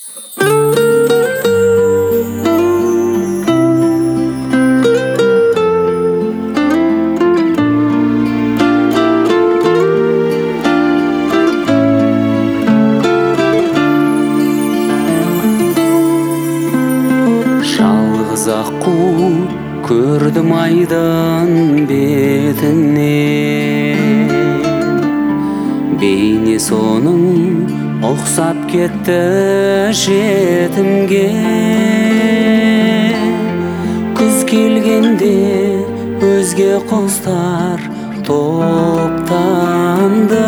Жалғыз аққу көрдім айдын бетінен, бейне соның ұқсап кетті жетімге. Күз келгенде өзге құстар топтанды,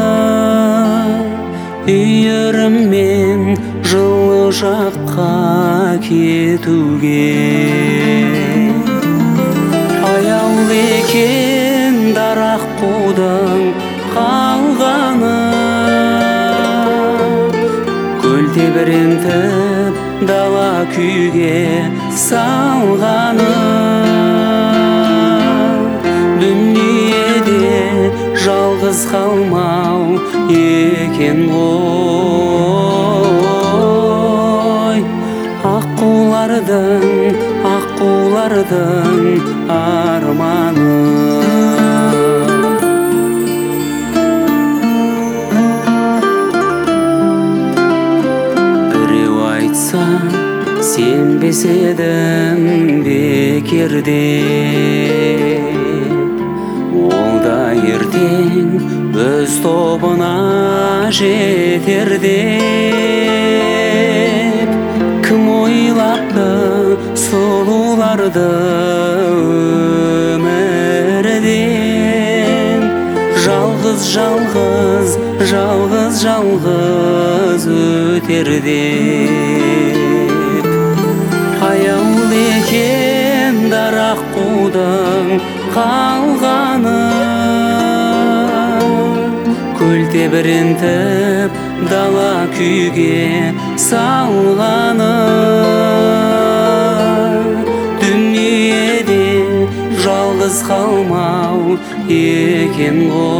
үйіріммен жылы жаққа кетуге. Аяулы екен дарақ қудың қалғаны, көл тебірентіп дала күйге салғаны. Дүниеде жалғыз қалмау екен ғой, аққулардың арманы. Біреу айтса сенбес едім бекерде, ол да ертең өз тобына жетер деп. Кім ойлапты сұлуларды өмірден, жалғыз өтер деп. Аяулы екен дарақ қудың қалғаны, көл тебірентіп дала күйге салғаны. Дүниеде жалғыз қалмау екен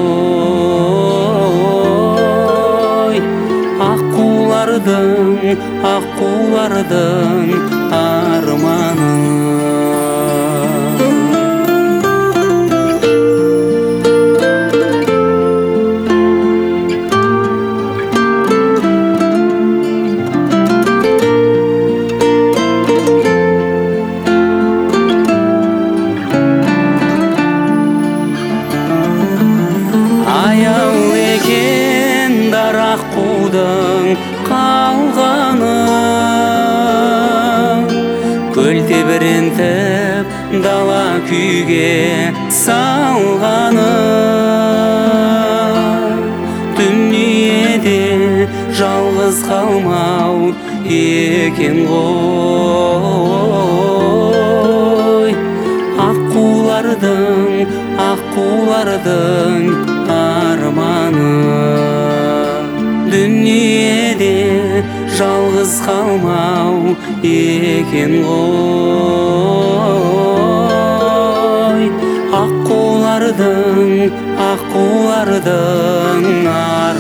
ғой, аққулардың арманы. Аяулы екен дарақ қудың қалғаны, көл тебірентіп дала күйге салғаны. Дүниеде жалғыз қалмау екен ғой, аққулардың арманы. Дүниеде жалғыз қалмау екен ғой, аққулардың арманы.